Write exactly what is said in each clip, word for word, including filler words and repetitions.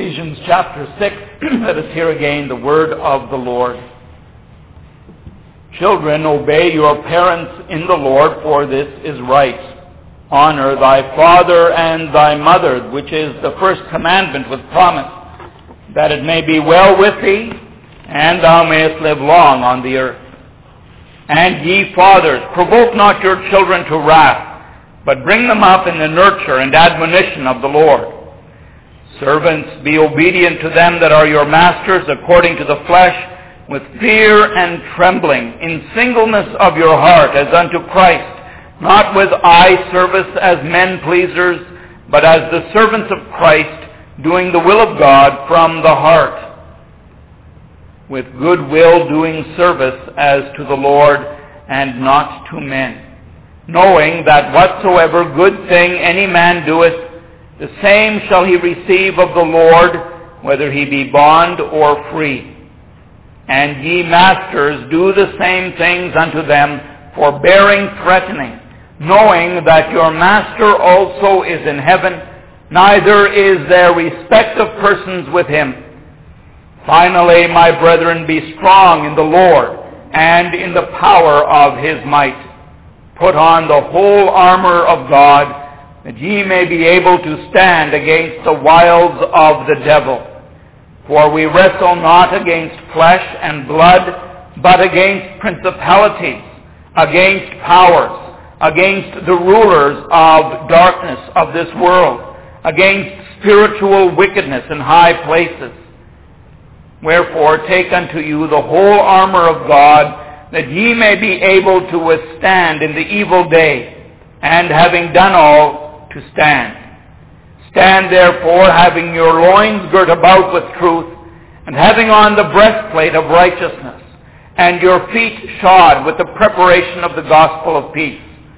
Ephesians chapter six, let us hear again the word of the Lord. Children, obey your parents in the Lord, for this is right. Honor thy father and thy mother, which is the first commandment with promise, that it may be well with thee, and thou mayest live long on the earth. And ye fathers, provoke not your children to wrath, but bring them up in the nurture and admonition of the Lord. Servants, be obedient to them that are your masters according to the flesh, with fear and trembling, in singleness of your heart as unto Christ, not with eye service as men pleasers, but as the servants of Christ, doing the will of God from the heart, with good will doing service as to the Lord and not to men, knowing that whatsoever good thing any man doeth, the same shall he receive of the Lord, whether he be bond or free. And ye masters, do the same things unto them, forbearing threatening, knowing that your master also is in heaven, neither is there respect of persons with him. Finally, my brethren, be strong in the Lord and in the power of his might. Put on the whole armor of God, that ye may be able to stand against the wiles of the devil. For we wrestle not against flesh and blood, but against principalities, against powers, against the rulers of darkness of this world, against spiritual wickedness in high places. Wherefore take unto you the whole armor of God, that ye may be able to withstand in the evil day, and having done all, to stand. Stand therefore, having your loins girt about with truth, and having on the breastplate of righteousness, and your feet shod with the preparation of the gospel of peace.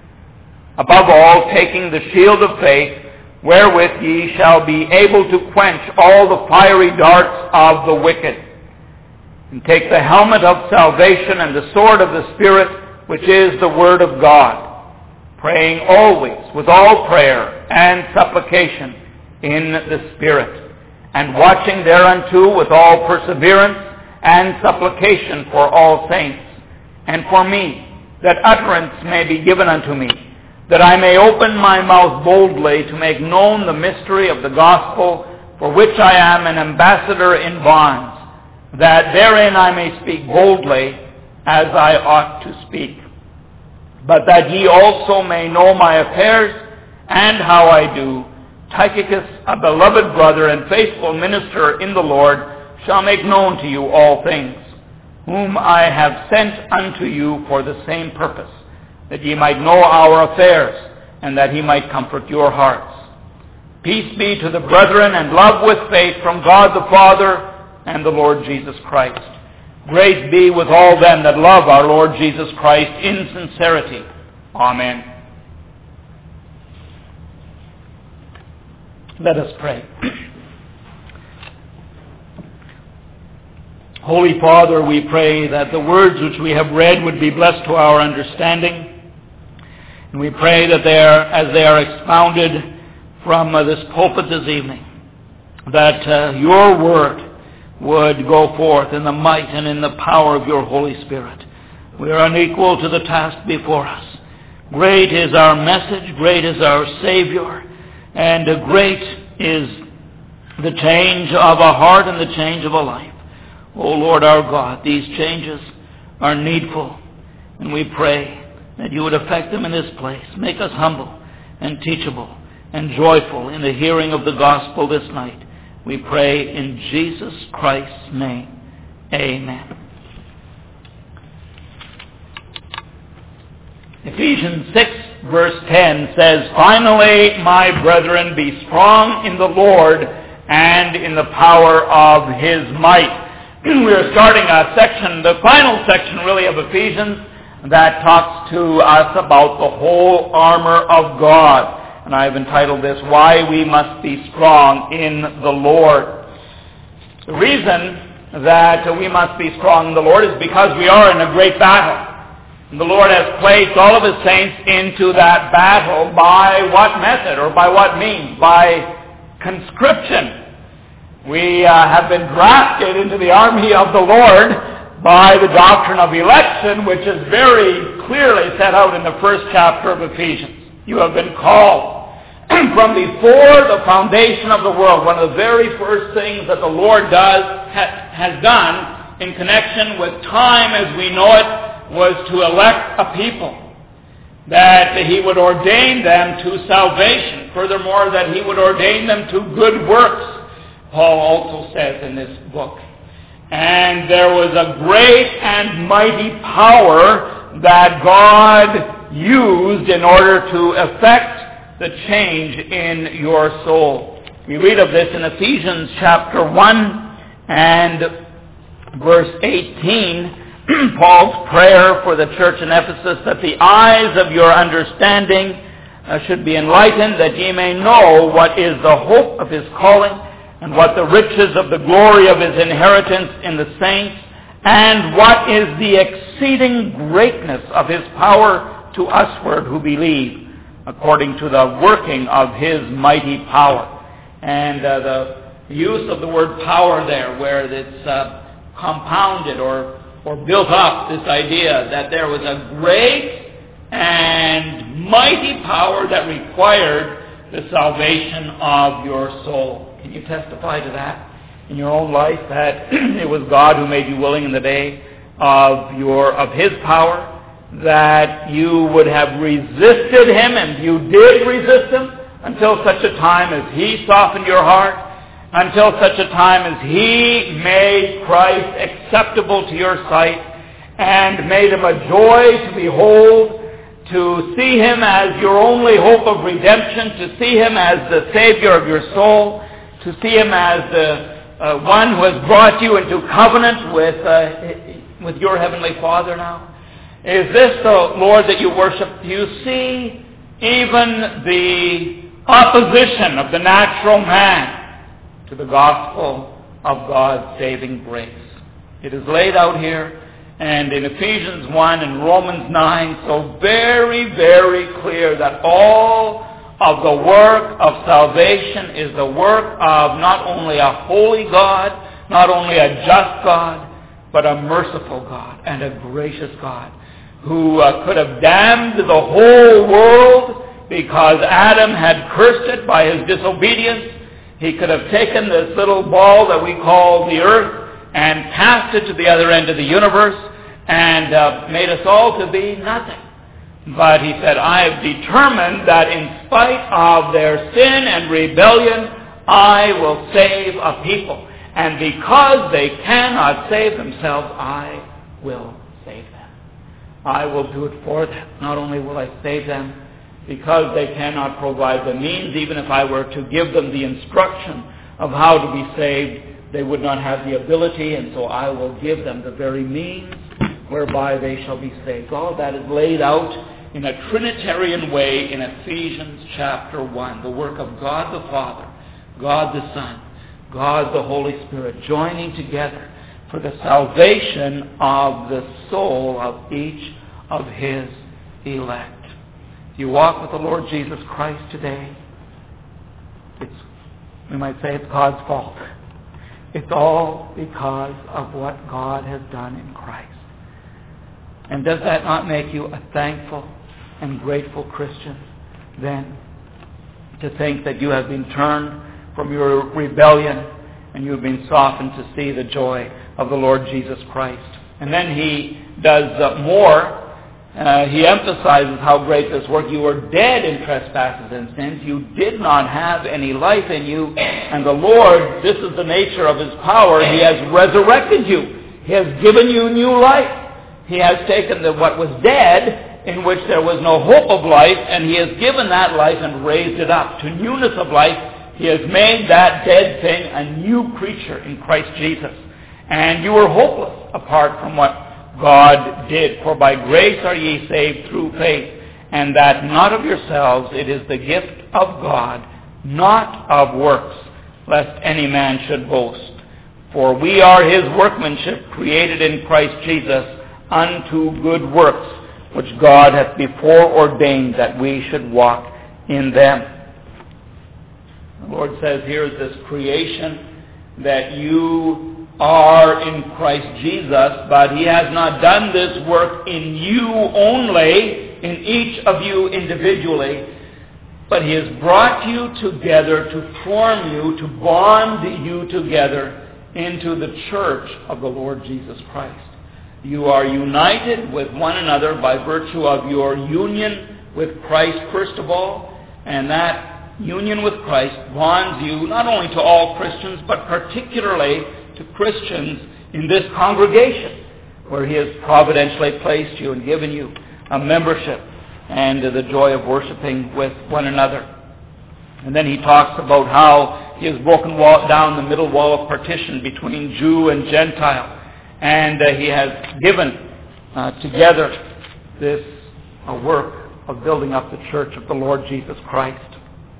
Above all, taking the shield of faith, wherewith ye shall be able to quench all the fiery darts of the wicked. And take the helmet of salvation and the sword of the Spirit, which is the word of God, praying always with all prayer and supplication in the Spirit, and watching thereunto with all perseverance and supplication for all saints, and for me, that utterance may be given unto me, that I may open my mouth boldly to make known the mystery of the gospel, for which I am an ambassador in bonds, that therein I may speak boldly as I ought to speak. But that ye also may know my affairs, and how I do, Tychicus, a beloved brother and faithful minister in the Lord, shall make known to you all things, whom I have sent unto you for the same purpose, that ye might know our affairs, and that he might comfort your hearts. Peace be to the brethren, and love with faith from God the Father and the Lord Jesus Christ. Grace be with all them that love our Lord Jesus Christ in sincerity. Amen. Let us pray. Holy Father, we pray that the words which we have read would be blessed to our understanding. And we pray that they are, as they are expounded from uh, this pulpit this evening, that uh, your word would go forth in the might and in the power of your Holy Spirit. We are unequal to the task before us. Great is our message, great is our Savior, and great is the change of a heart and the change of a life. O Lord our God, these changes are needful, and we pray that you would effect them in this place. Make us humble and teachable and joyful in the hearing of the gospel this night. We pray in Jesus Christ's name. Amen. Ephesians six verse ten says, Finally, my brethren, be strong in the Lord and in the power of his might. We are starting a section, the final section really of Ephesians, that talks to us about the whole armor of God. And I've entitled this, Why We Must Be Strong in the Lord. The reason that we must be strong in the Lord is because we are in a great battle. And the Lord has placed all of his saints into that battle by what method or by what means? By conscription. We uh, have been drafted into the army of the Lord by the doctrine of election, which is very clearly set out in the first chapter of Ephesians. You have been called from before the foundation of the world. One of the very first things that the Lord does ha, has done in connection with time as we know it was to elect a people, that he would ordain them to salvation. Furthermore, that he would ordain them to good works, Paul also says in this book. And there was a great and mighty power that God used in order to effect the change in your soul. We read of this in Ephesians chapter one and verse eighteen, Paul's prayer for the church in Ephesus, that the eyes of your understanding uh, should be enlightened, that ye may know what is the hope of his calling, and what the riches of the glory of his inheritance in the saints, and what is the exceeding greatness of his power to usward who believe, according to the working of his mighty power. And uh, the use of the word power there, where it's uh, compounded or, or built up, this idea that there was a great and mighty power that required the salvation of your soul. Can you testify to that in your own life, that it was God who made you willing in the day of your of his power, that you would have resisted him, and you did resist him until such a time as he softened your heart, until such a time as he made Christ acceptable to your sight and made him a joy to behold, to see him as your only hope of redemption, to see him as the Savior of your soul, to see him as the uh, one who has brought you into covenant with uh, with your heavenly Father now? Is this the Lord that you worship? Do you see even the opposition of the natural man to the gospel of God's saving grace? It is laid out here, and in Ephesians one and Romans nine, so very, very clear that all of the work of salvation is the work of not only a holy God, not only a just God, but a merciful God and a gracious God, who uh, could have damned the whole world because Adam had cursed it by his disobedience. He could have taken this little ball that we call the earth and cast it to the other end of the universe and uh, made us all to be nothing. But he said, I have determined that in spite of their sin and rebellion, I will save a people. And because they cannot save themselves, I will save them. I will do it for them. Not only will I save them, because they cannot provide the means, even if I were to give them the instruction of how to be saved, they would not have the ability, and so I will give them the very means whereby they shall be saved. All of that is laid out in a Trinitarian way in Ephesians chapter one. The work of God the Father, God the Son, God the Holy Spirit, joining together for the salvation of the soul of each of his elect. Do you walk with the Lord Jesus Christ today? It's, we might say it's God's fault. It's all because of what God has done in Christ. And does that not make you a thankful and grateful Christian then, to think that you have been turned from your rebellion and you have been softened to see the joy of the Lord Jesus Christ? And then he does uh, more. Uh, he emphasizes how great this work. You were dead in trespasses and sins. You did not have any life in you. And the Lord, this is the nature of his power, he has resurrected you. He has given you new life. He has taken the, what was dead, in which there was no hope of life, and he has given that life and raised it up to newness of life. He has made that dead thing a new creature in Christ Jesus. And you were hopeless apart from what God did. For by grace are ye saved through faith, and that not of yourselves, it is the gift of God, not of works, lest any man should boast. For we are his workmanship, created in Christ Jesus, unto good works, which God hath before ordained that we should walk in them. The Lord says here is this creation that you are in Christ Jesus, but he has not done this work in you only, in each of you individually, but he has brought you together to form you, to bond you together into the church of the Lord Jesus Christ. You are united with one another by virtue of your union with Christ, first of all, and that union with Christ bonds you not only to all Christians, but particularly to Christians in this congregation, where he has providentially placed you and given you a membership and the joy of worshiping with one another. And then he talks about how he has broken wall, down the middle wall of partition between Jew and Gentile. And uh, he has given uh, together this uh, work of building up the church of the Lord Jesus Christ.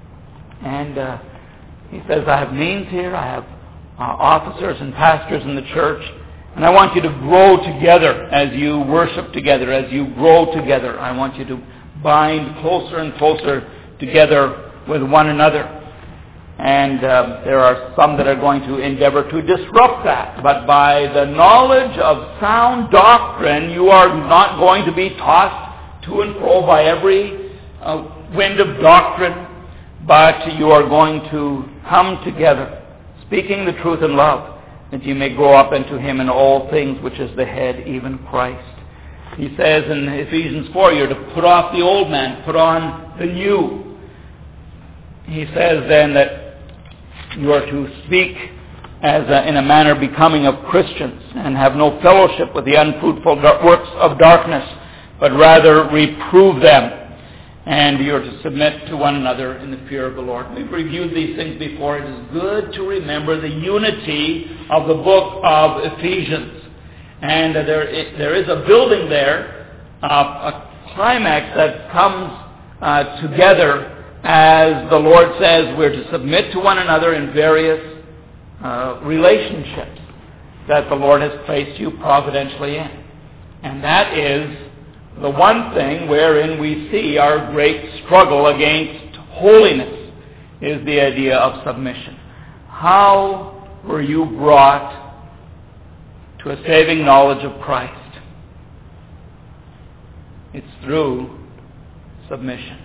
And uh, he says, I have means here, I have uh, officers and pastors in the church, and I want you to grow together as you worship together, as you grow together. I want you to bind closer and closer together with one another. And uh, there are some that are going to endeavor to disrupt that. But by the knowledge of sound doctrine, you are not going to be tossed to and fro by every uh, wind of doctrine, but you are going to come together, speaking the truth in love, that you may grow up into him in all things, which is the head, even Christ. He says in Ephesians four, you're to put off the old man, put on the new. He says then that you are to speak as a, in a manner becoming of Christians, and have no fellowship with the unfruitful works of darkness, but rather reprove them. And you are to submit to one another in the fear of the Lord. We've reviewed these things before. It is good to remember the unity of the book of Ephesians. And uh, there, it, there is a building there, uh, a climax that comes uh, together as the Lord says we're to submit to one another in various uh, relationships that the Lord has placed you providentially in. And that is the one thing wherein we see our great struggle against holiness, is the idea of submission. How were you brought to a saving knowledge of Christ? It's through submission.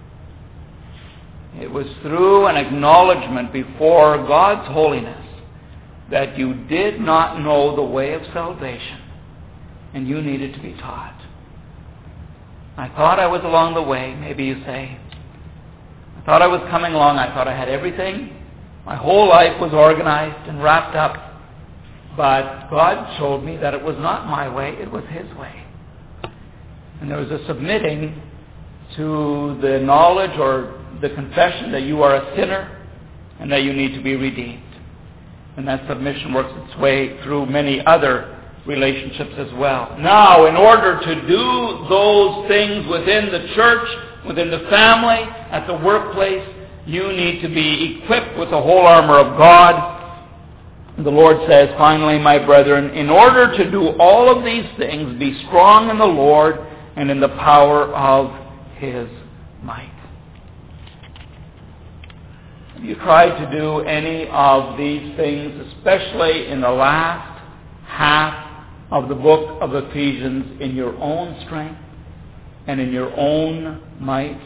It was through an acknowledgement before God's holiness that you did not know the way of salvation and you needed to be taught. I thought I was along the way, maybe you say. I thought I was coming along. I thought I had everything. My whole life was organized and wrapped up. But God showed me that it was not my way, it was his way. And there was a submitting to the knowledge or the confession that you are a sinner and that you need to be redeemed. And that submission works its way through many other relationships as well. Now, in order to do those things within the church, within the family, at the workplace, you need to be equipped with the whole armor of God. The Lord says, finally, my brethren, in order to do all of these things, be strong in the Lord and in the power of his might. Have you tried to do any of these things, especially in the last half of the book of Ephesians, in your own strength and in your own might?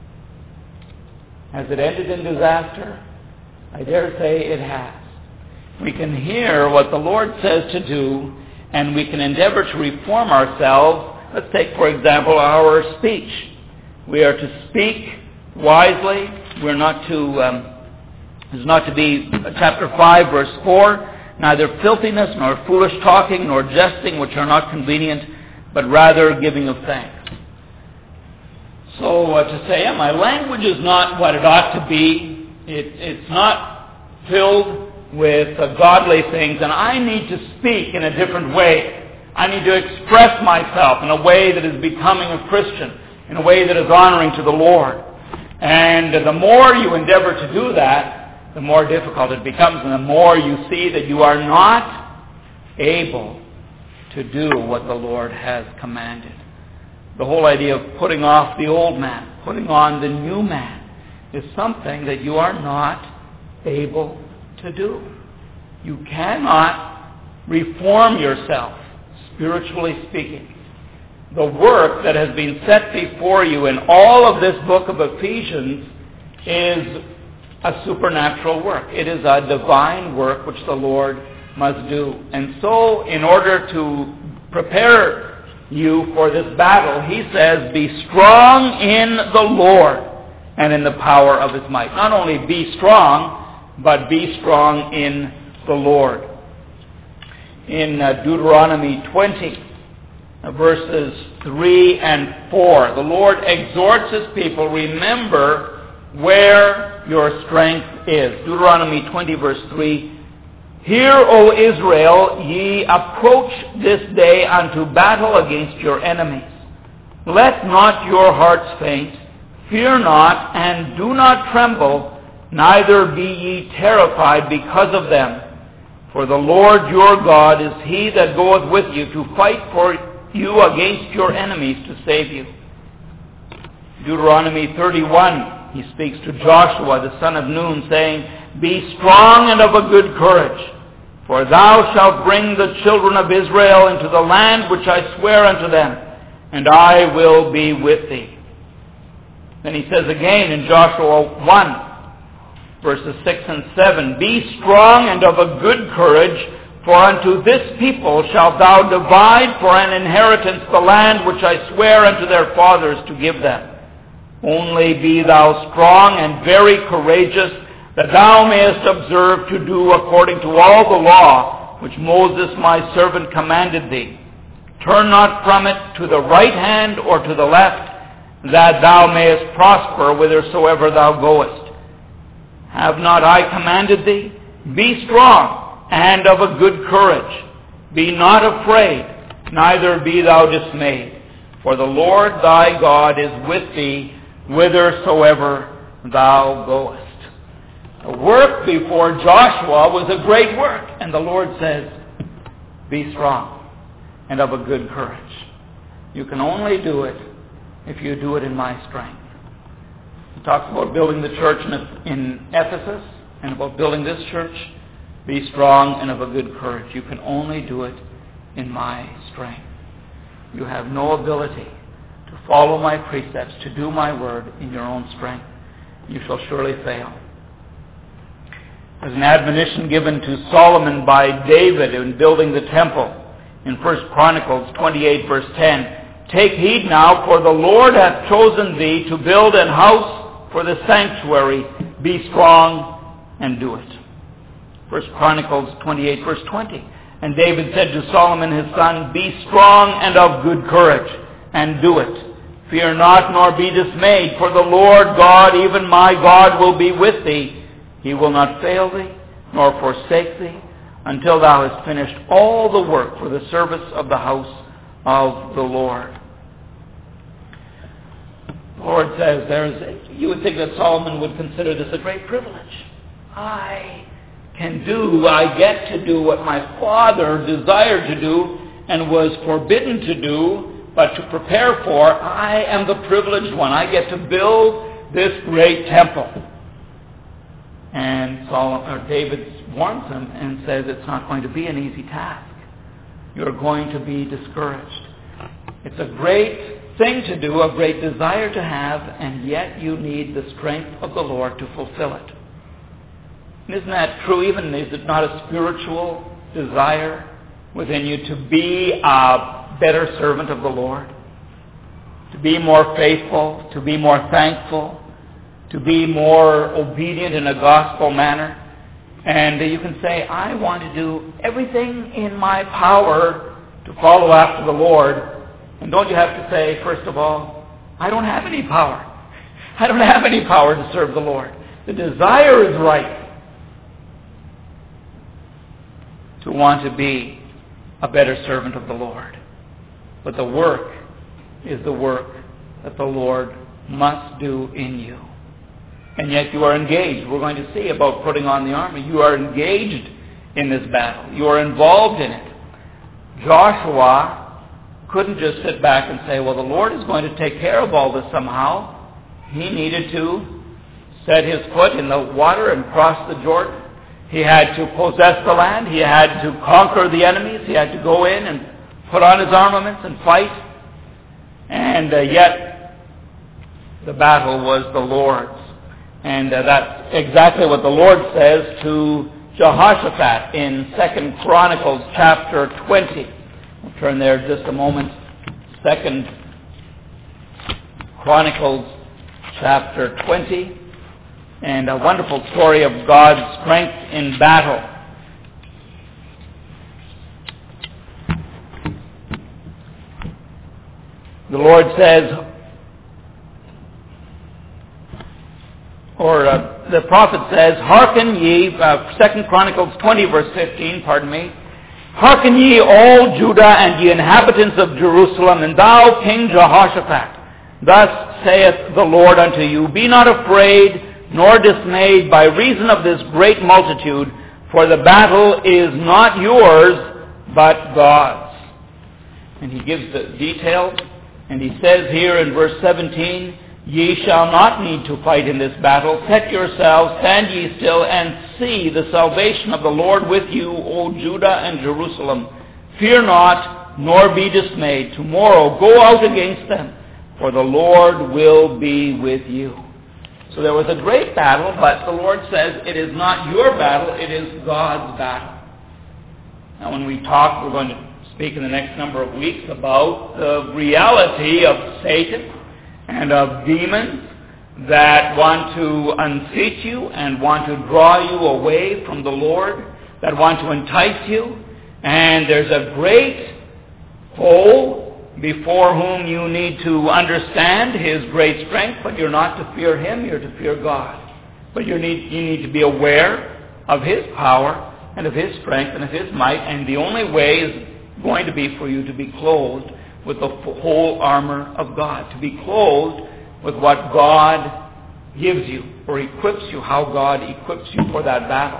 Has it ended in disaster? I dare say it has. We can hear what the Lord says to do, and we can endeavor to reform ourselves. Let's take, for example, our speech. We are to speak wisely. We're not to, um, it's not to be, chapter five, verse four, neither filthiness, nor foolish talking, nor jesting, which are not convenient, but rather giving of thanks. So uh, to say, yeah, my language is not what it ought to be. It, it's not filled with uh, godly things, and I need to speak in a different way. I need to express myself in a way that is becoming a Christian, in a way that is honoring to the Lord. And uh, the more you endeavor to do that, the more difficult it becomes, and the more you see that you are not able to do what the Lord has commanded. The whole idea of putting off the old man, putting on the new man, is something that you are not able to do. You cannot reform yourself, spiritually speaking. The work that has been set before you in all of this book of Ephesians is a supernatural work. It is a divine work which the Lord must do. And so, in order to prepare you for this battle, he says, be strong in the Lord and in the power of his might. Not only be strong, but be strong in the Lord. In uh, Deuteronomy twenty, uh, verses three and four, the Lord exhorts his people, remember where your strength is. Deuteronomy twenty, verse three, Hear, O Israel, ye approach this day unto battle against your enemies. Let not your hearts faint, fear not, and do not tremble, neither be ye terrified because of them. For the Lord your God is he that goeth with you to fight for you against your enemies to save you. Deuteronomy thirty-one, he speaks to Joshua, the son of Nun, saying, Be strong and of a good courage, for thou shalt bring the children of Israel into the land which I swear unto them, and I will be with thee. Then he says again in Joshua one, verses six and seven, Be strong and of a good courage, for unto this people shalt thou divide for an inheritance the land which I swear unto their fathers to give them. Only be thou strong and very courageous, that thou mayest observe to do according to all the law which Moses my servant commanded thee. Turn not from it to the right hand or to the left, that thou mayest prosper whithersoever thou goest. Have not I commanded thee? Be strong and of a good courage. Be not afraid, neither be thou dismayed. For the Lord thy God is with thee whithersoever thou goest. The work before Joshua was a great work, and the Lord says, be strong and of a good courage. You can only do it if you do it in my strength. He talks about building the church in Ephesus and about building this church. Be strong and of a good courage. You can only do it in my strength. You have no ability to follow my precepts, to do my word in your own strength. You shall surely fail. There's an admonition given to Solomon by David in building the temple in First Chronicles twenty-eight, verse ten. Take heed now, for the Lord hath chosen thee to build an house for the sanctuary. Be strong and do it. First Chronicles twenty-eight, verse twenty. And David said to Solomon his son, Be strong and of good courage, and do it. Fear not, nor be dismayed, for the Lord God, even my God, will be with thee. He will not fail thee, nor forsake thee, until thou hast finished all the work for the service of the house of the Lord. The Lord says, there's, you would think that Solomon would consider this a great privilege. I can do, I get to do what my father desired to do and was forbidden to do, but to prepare for. I am the privileged one. I get to build this great temple. And Solomon, or David warns him and says it's not going to be an easy task. You're going to be discouraged. It's a great thing to do, a great desire to have, and yet you need the strength of the Lord to fulfill it. Isn't that true? Even is it not a spiritual desire within you to be a better servant of the Lord? To be more faithful, to be more thankful, to be more obedient in a gospel manner. And you can say, I want to do everything in my power to follow after the Lord. And don't you have to say, first of all, I don't have any power. I don't have any power to serve the Lord. The desire is right to want to be a better servant of the Lord. But the work is the work that the Lord must do in you. And yet you are engaged. We're going to see about putting on the armor. You are engaged in this battle. You are involved in it. Joshua couldn't just sit back and say, well, the Lord is going to take care of all this somehow. He needed to set his foot in the water and cross the Jordan. He had to possess the land. He had to conquer the enemies. He had to go in and put on his armaments and fight. And uh, yet, the battle was the Lord's. And uh, that's exactly what the Lord says to Jehoshaphat in Second Chronicles chapter twenty. We'll turn there just a moment. Second Chronicles chapter twenty. And a wonderful story of God's strength in battle. The Lord says, or uh, the prophet says, Hearken ye, uh, Second Chronicles twenty verse fifteen, pardon me, Hearken ye all Judah and ye inhabitants of Jerusalem, and thou King Jehoshaphat, thus saith the Lord unto you, Be not afraid, nor dismayed by reason of this great multitude, for the battle is not yours, but God's. And he gives the details, and he says here in verse seventeen, Ye shall not need to fight in this battle. Set yourselves, stand ye still, and see the salvation of the Lord with you, O Judah and Jerusalem. Fear not, nor be dismayed. Tomorrow go out against them, for the Lord will be with you. So there was a great battle, but the Lord says it is not your battle, it is God's battle. Now when we talk, we're going to speak in the next number of weeks about the reality of Satan and of demons that want to unseat you and want to draw you away from the Lord, that want to entice you. And there's a great foe before whom you need to understand his great strength, but you're not to fear him, you're to fear God. But you need, you need to be aware of his power and of his strength and of his might, and the only way is going to be for you to be clothed with the whole armor of God, to be clothed with what God gives you or equips you, how God equips you for that battle.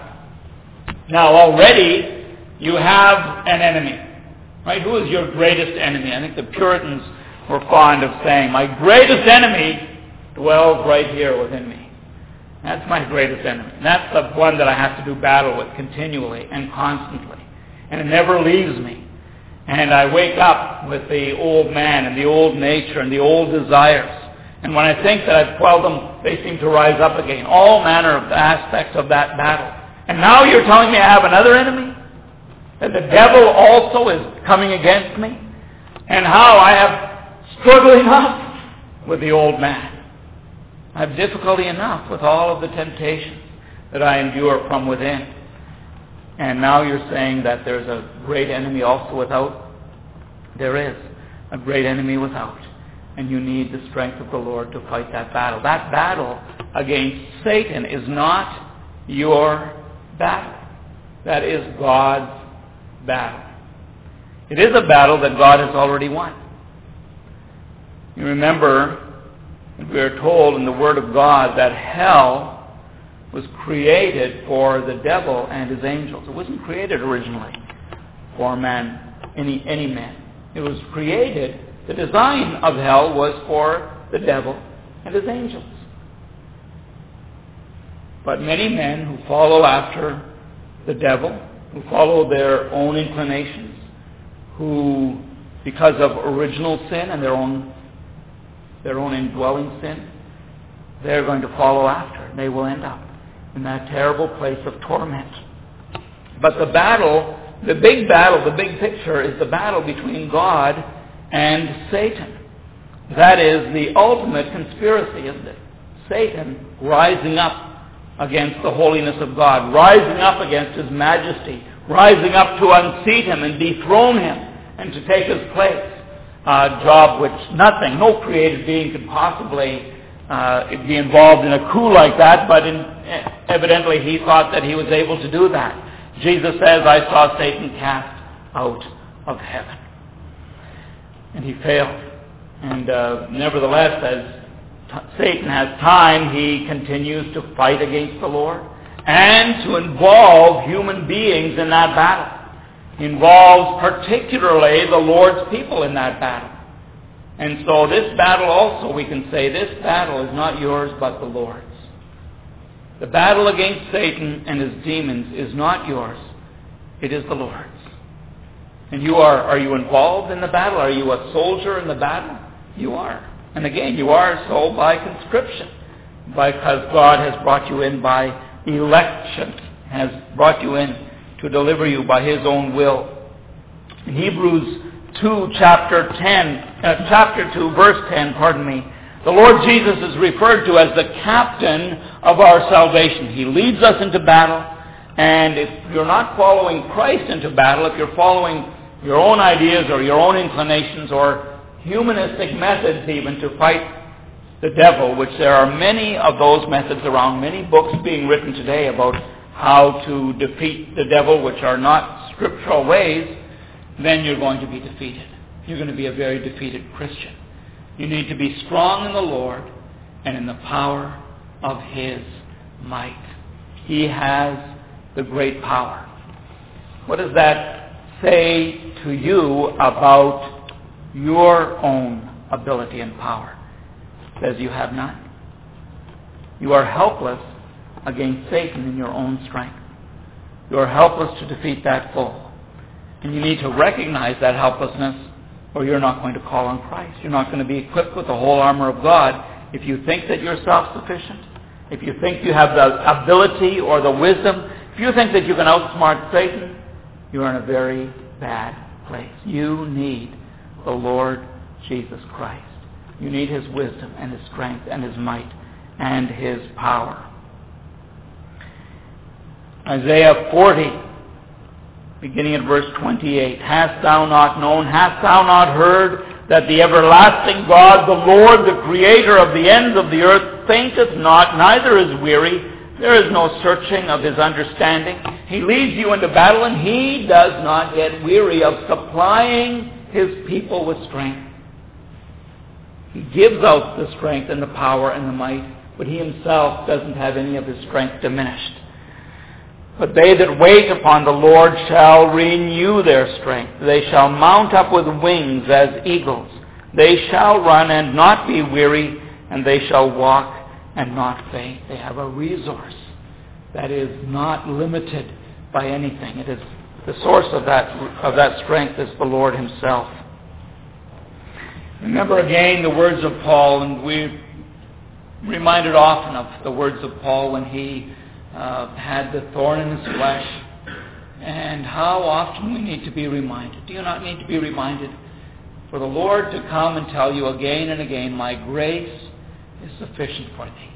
Now already you have an enemy. Right? Who is your greatest enemy? I think the Puritans were fond of saying, my greatest enemy dwells right here within me. That's my greatest enemy. That's the one that I have to do battle with continually and constantly. And it never leaves me. And I wake up with the old man and the old nature and the old desires. And when I think that I've quelled them, they seem to rise up again. All manner of aspects of that battle. And now you're telling me I have another enemy? That the devil also is coming against me, and how I have struggled enough with the old man. I have difficulty enough with all of the temptations that I endure from within. And now you're saying that there's a great enemy also without? There is a great enemy without. And you need the strength of the Lord to fight that battle. That battle against Satan is not your battle. That is God's battle. It is a battle that God has already won. You remember, we are told in the Word of God that hell was created for the devil and his angels. It wasn't created originally for man, any, any man. It was created, the design of hell was for the devil and his angels. But many men who follow after the devil, who follow their own inclinations, who, because of original sin and their own their own indwelling sin, they're going to follow after. They will end up in that terrible place of torment. But the battle, the big battle, the big picture is the battle between God and Satan. That is the ultimate conspiracy, isn't it? Satan rising up against the holiness of God, rising up against his majesty, rising up to unseat him and dethrone him and to take his place. A job which nothing, no created being could possibly uh, be involved in a coup like that, but in, evidently he thought that he was able to do that. Jesus says, I saw Satan cast out of heaven. And he failed. And uh, nevertheless, as t- Satan has time, he continues to fight against the Lord and to involve human beings in that battle. He involves particularly the Lord's people in that battle. And so this battle also, we can say, this battle is not yours but the Lord's. The battle against Satan and his demons is not yours. It is the Lord's. And you are, are you involved in the battle? Are you a soldier in the battle? You are. And again, you are so by conscription, because God has brought you in by election, has brought you in to deliver you by his own will. In Hebrews two, chapter ten, uh, chapter two, verse ten, pardon me, the Lord Jesus is referred to as the captain of our salvation. He leads us into battle, and if you're not following Christ into battle, if you're following your own ideas or your own inclinations or humanistic methods even to fight the devil, which there are many of those methods around, many books being written today about how to defeat the devil, which are not scriptural ways, then you're going to be defeated. You're going to be a very defeated Christian. You need to be strong in the Lord and in the power of his might. He has the great power. What does that say to you about your own ability and power? It says you have none. You are helpless against Satan in your own strength. You are helpless to defeat that foe. And you need to recognize that helplessness, or you're not going to call on Christ. You're not going to be equipped with the whole armor of God if you think that you're self-sufficient, if you think you have the ability or the wisdom, if you think that you can outsmart Satan, you're in a very bad place. You need the Lord Jesus Christ. You need his wisdom and his strength and his might and his power. Isaiah forty, beginning at verse twenty-eight. Hast thou not known, hast thou not heard, that the everlasting God, the Lord, the creator of the ends of the earth, fainteth not, neither is weary. There is no searching of his understanding. He leads you into battle, and he does not get weary of supplying his people with strength. He gives out the strength and the power and the might, but he himself doesn't have any of his strength diminished. But they that wait upon the Lord shall renew their strength. They shall mount up with wings as eagles. They shall run and not be weary, and they shall walk and not faint. They have a resource that is not limited by anything. It is the source of that of that strength is the Lord himself. Remember again the words of Paul, and we're reminded often of the words of Paul when he uh, had the thorn in his flesh, and how often we need to be reminded. Do you not need to be reminded? For the Lord to come and tell you again and again, my grace is sufficient for thee.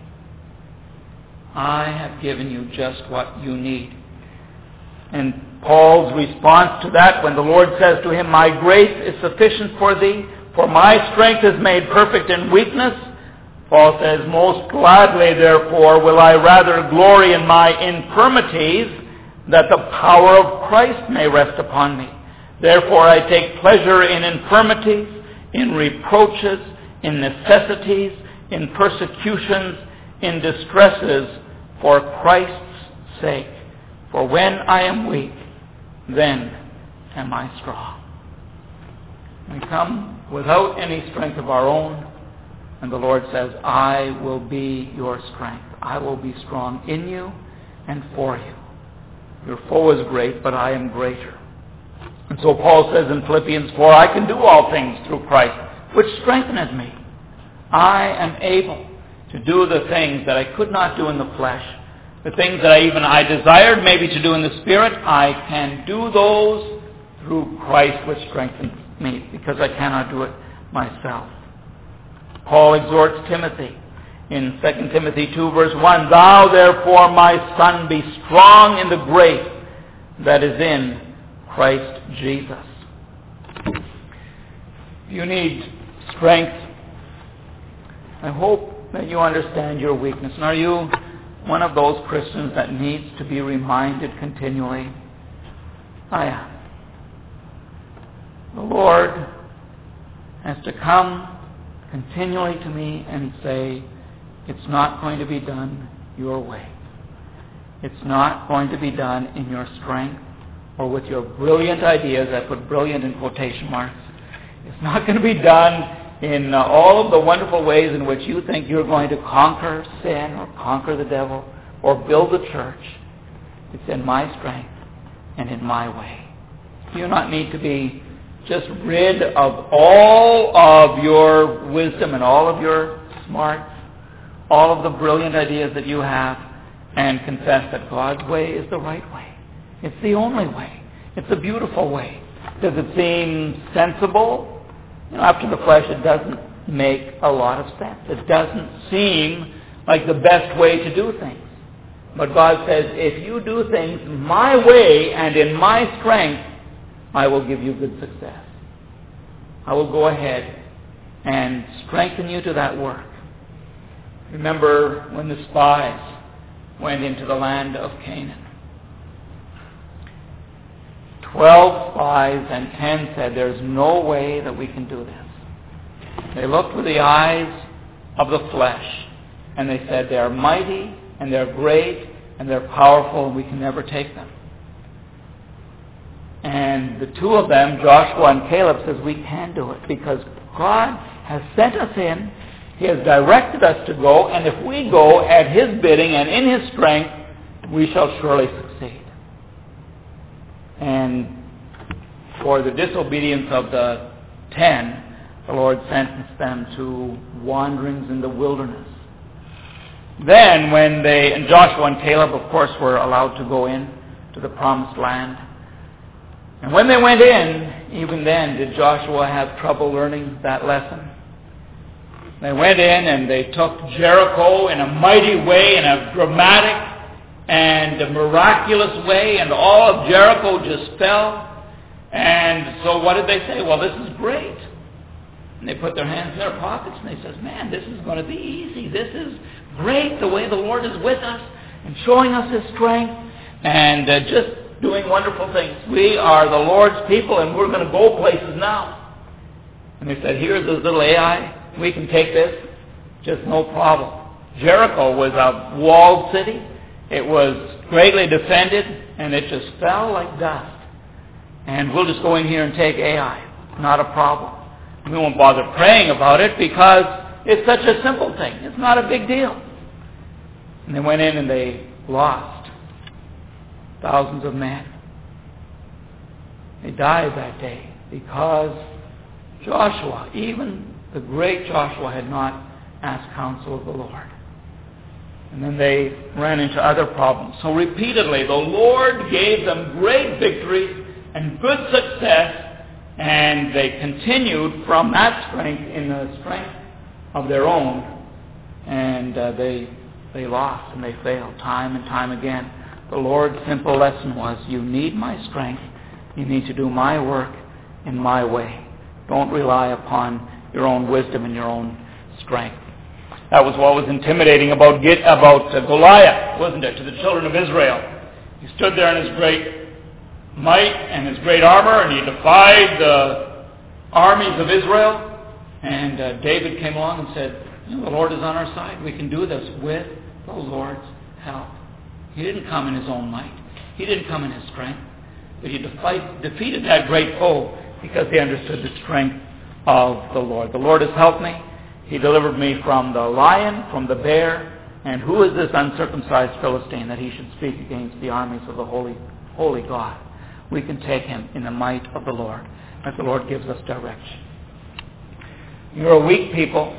I have given you just what you need. And Paul's response to that, when the Lord says to him, my grace is sufficient for thee, for my strength is made perfect in weakness, Paul says, most gladly, therefore, will I rather glory in my infirmities, that the power of Christ may rest upon me. Therefore I take pleasure in infirmities, in reproaches, in necessities, in persecutions, in distresses, for Christ's sake. For when I am weak, then am I strong. We come without any strength of our own, and the Lord says, I will be your strength. I will be strong in you and for you. Your foe is great, but I am greater. And so Paul says in Philippians four, I can do all things through Christ, which strengtheneth me. I am able to do the things that I could not do in the flesh, the things that I even I desired maybe to do in the Spirit. I can do those through Christ, which strengthens me, because I cannot do it myself. Paul exhorts Timothy in Second Timothy two, verse one, Thou therefore, my son, be strong in the grace that is in Christ Jesus. You need strength. I hope that you understand your weakness. And are you one of those Christians that needs to be reminded continually? I am. The Lord has to come continually to me and say, it's not going to be done your way. It's not going to be done in your strength or with your brilliant ideas. I put brilliant in quotation marks. It's not going to be done in uh, all of the wonderful ways in which you think you're going to conquer sin or conquer the devil, or build the church. It's in my strength and in my way. You do not need to be just rid of all of your wisdom and all of your smarts, all of the brilliant ideas that you have, and confess that God's way is the right way. It's the only way. It's the beautiful way. Does it seem sensible? You know, after the flesh, it doesn't make a lot of sense. It doesn't seem like the best way to do things. But God says, if you do things my way and in my strength, I will give you good success. I will go ahead and strengthen you to that work. Remember when the spies went into the land of Canaan. Twelve spies and ten said, there's no way that we can do this. They looked with the eyes of the flesh, and they said, they're mighty, and they're great, and they're powerful, and we can never take them. And the two of them, Joshua and Caleb, says, we can do it, because God has sent us in. He has directed us to go, and if we go at His bidding and in His strength, we shall surely succeed. And for the disobedience of the ten, the Lord sentenced them to wanderings in the wilderness. Then when they, and Joshua and Caleb, of course, were allowed to go in to the promised land. And when they went in, even then, did Joshua have trouble learning that lesson? They went in and they took Jericho in a mighty way, in a dramatic and a miraculous way, and all of Jericho just fell. And so what did they say? Well, this is great. And they put their hands in their pockets and they says, man, this is going to be easy. This is great, the way the Lord is with us and showing us His strength and uh, just doing wonderful things. We are the Lord's people and we're going to go places now. And they said, here's this little A I. We can take this. Just no problem. Jericho was a walled city. It was greatly defended and it just fell like dust. And we'll just go in here and take A I. Not a problem. We won't bother praying about it because it's such a simple thing. It's not a big deal. And they went in and they lost thousands of men. They died that day because Joshua, even the great Joshua, had not asked counsel of the Lord. And then they ran into other problems. So repeatedly, the Lord gave them great victories and good success, and they continued from that strength in the strength of their own, and uh, they they lost and they failed time and time again. The Lord's simple lesson was, you need my strength. You need to do my work in my way. Don't rely upon your own wisdom and your own strength. That was what was intimidating about about uh, Goliath, wasn't it, to the children of Israel. He stood there in his great might and his great armor, and he defied the armies of Israel. And uh, David came along and said, you know, the Lord is on our side. We can do this with the Lord's help. He didn't come in his own might. He didn't come in his strength. But he defied, defeated that great foe because he understood the strength of the Lord. The Lord has helped me. He delivered me from the lion, from the bear. And who is this uncircumcised Philistine that he should speak against the armies of the holy, holy God? We can take him in the might of the Lord, as the Lord gives us direction. You're a weak people,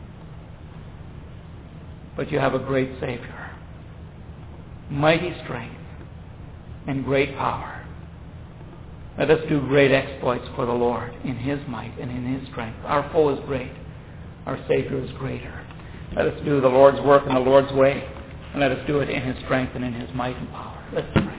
but you have a great Savior. Mighty strength and great power. Let us do great exploits for the Lord in His might and in His strength. Our foe is great. Our Savior is greater. Let us do the Lord's work in the Lord's way, and let us do it in His strength and in His might and power. Let's pray.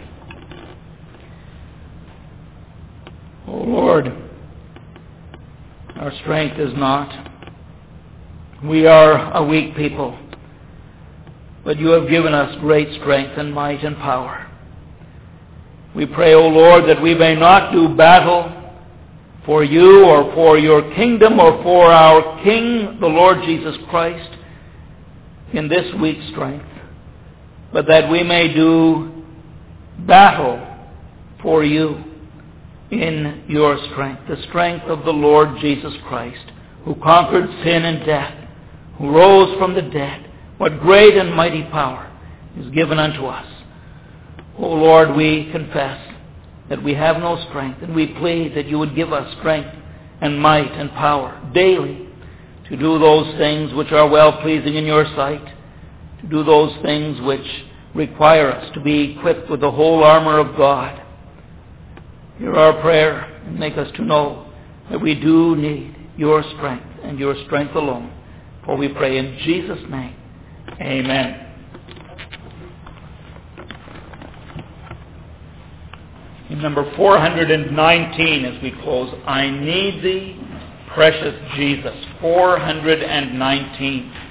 Oh Lord, our strength is not. We are a weak people, but you have given us great strength and might and power. We pray, O Lord, that we may not do battle for you or for your kingdom or for our King, the Lord Jesus Christ, in this weak strength, but that we may do battle for you in your strength, the strength of the Lord Jesus Christ, who conquered sin and death, who rose from the dead. What great and mighty power is given unto us. O Lord, we confess that we have no strength, and we plead that you would give us strength and might and power daily to do those things which are well-pleasing in your sight, to do those things which require us to be equipped with the whole armor of God. Hear our prayer and make us to know that we do need your strength and your strength alone. For we pray in Jesus' name. Amen. In number four hundred nineteen, as we close, I Need Thee, Precious Jesus. four hundred nineteen.